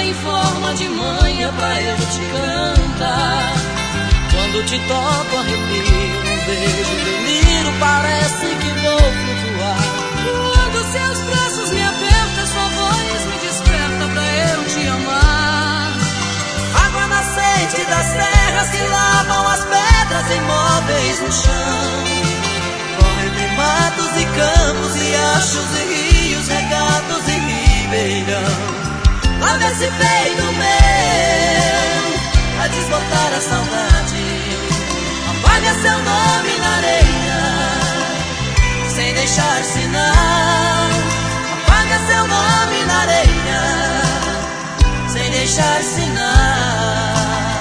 em forma de manha pra eu te cantar. Quando te toco arrepio, num beijo deliro, parece que vou flutuar. Quando seus braços me apertam, sua voz me desperta pra eu te amar. Água nascente das terras que lavam as pedras imóveis no chão. Corre entre matos e campos, riachos e rios, regatos e ribeirão. Lava esse peito meu, a desbotar a saudade. Apaga seu nome na areia, sem deixar sinal. Apaga seu nome na areia, sem deixar sinal.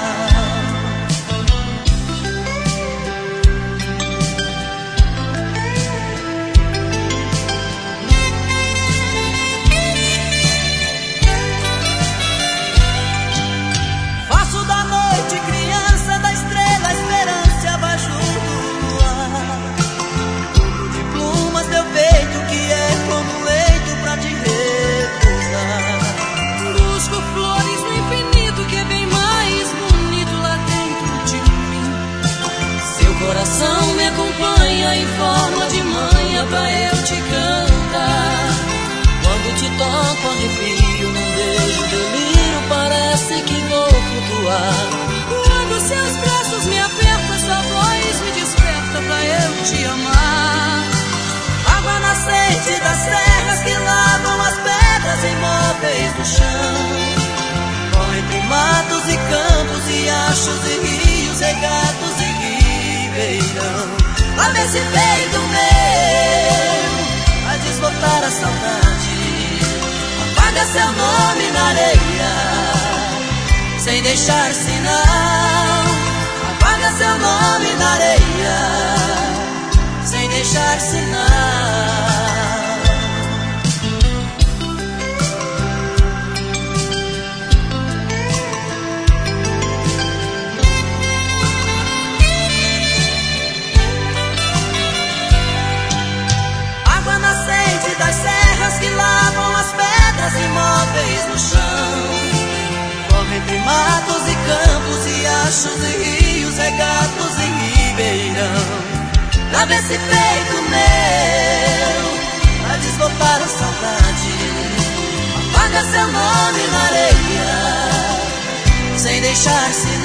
Coração me acompanha em forma de manha pra eu te cantar. Quando te toco arrepio, num beijo delírio, parece que vou flutuar. Quando seus braços me apertam, sua voz me desperta pra eu te amar. Água nascente das terras que lavam as pedras imóveis do chão. Corre entre matos e campos, riachos e rios, regatos e ribeirão. Lava esse peito meu, a desbotar a saudade. Apaga seu nome na areia, sem deixar sinal. Apaga seu nome na areia, sem deixar sinal. Das serras que lavam as pedras imóveis no chão. Corre entre matos e campos, riachos e rios, regatos e ribeirão. Lava esse peito meu, a desbotar a saudade. Apaga seu nome na areia, sem deixar sinal.